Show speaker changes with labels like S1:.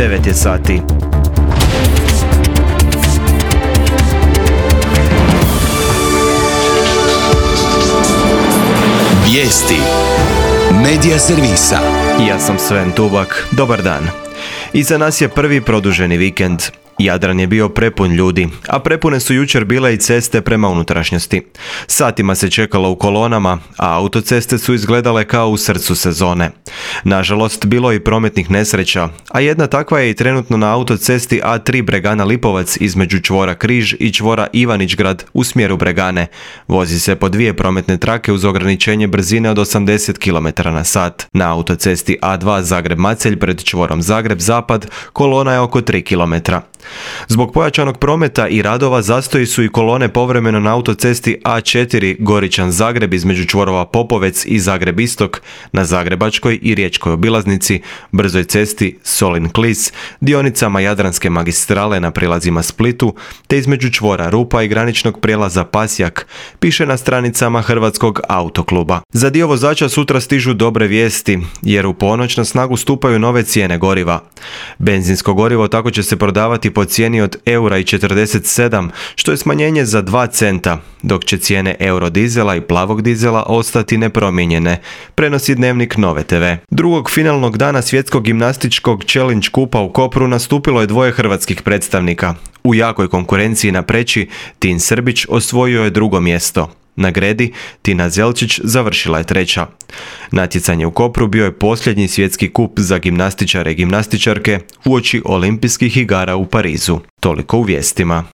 S1: 9 je sati.
S2: Vijesti Medija servisa.
S1: Ja sam Sven Tubak. Dobar dan. Iza nas je prvi produženi vikend. Jadran je bio prepun ljudi, a prepune su jučer bile i ceste prema unutrašnjosti. Satima se čekalo u kolonama, a autoceste su izgledale kao u srcu sezone. Nažalost, bilo je i prometnih nesreća, a jedna takva je i trenutno na autocesti A3 Bregana Lipovac između čvora Križ i čvora Ivanićgrad u smjeru Bregane. Vozi se po dvije prometne trake uz ograničenje brzine od 80 km/h. Na autocesti A2 Zagreb-Macelj pred čvorom Zagreb-Zapad kolona je oko 3 km. Zbog pojačanog prometa i radova zastoji su i kolone povremeno na autocesti A4 Goričan-Zagreb između čvorova Popovec i Zagreb-Istok, na Zagrebačkoj i Riječkoj obilaznici, brzoj cesti Solin-Klis, dionicama Jadranske magistrale na prilazima Splitu, te između čvora Rupa i graničnog prijelaza Pasjak, piše na stranicama Hrvatskog autokluba. Za dio vozača sutra stižu dobre vijesti, jer u ponoć na snagu stupaju nove cijene goriva. Benzinsko gorivo tako će se prodavati po cijeni od €1,47, što je smanjenje za 2 centa, dok će cijene eurodizela i plavog dizela ostati nepromijenjene, prenosi Dnevnik Nove TV. Drugog finalnog dana svjetskog gimnastičkog Challenge kupa u Kopru nastupilo je dvoje hrvatskih predstavnika. U jakoj konkurenciji na preći Tin Srbić osvojio je drugo mjesto. Na gredi Tina Zelčić završila je treća. Natjecanje u Kopru bio je posljednji svjetski kup za gimnastičare i gimnastičarke uoči olimpijskih igara u Parizu. Toliko u vijestima.